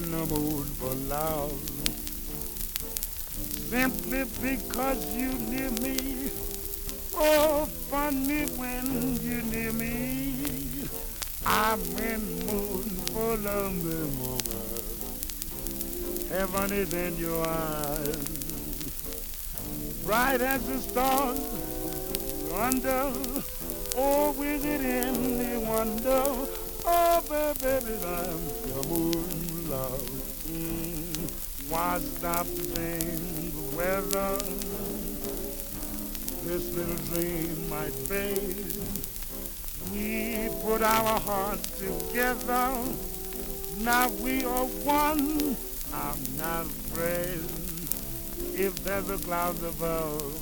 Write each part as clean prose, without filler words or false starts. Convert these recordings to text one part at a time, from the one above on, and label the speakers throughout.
Speaker 1: in the mood for love. Simply because you near me. Oh, funny when you near me. I'm in the mood for love, woman. Heaven is in your eyes. Bright as the stars under. Oh, is it any wonder? Oh, baby, I'm your moon love. Why stop to blame the weather? This little dream might fade. We put our hearts together. Now we are one. I'm not afraid if there's a cloud above.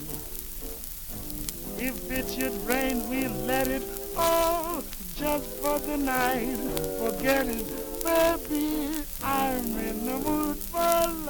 Speaker 1: If it should rain, we'll let it fall just for the night. Forget it, baby. I'm in the mood for love.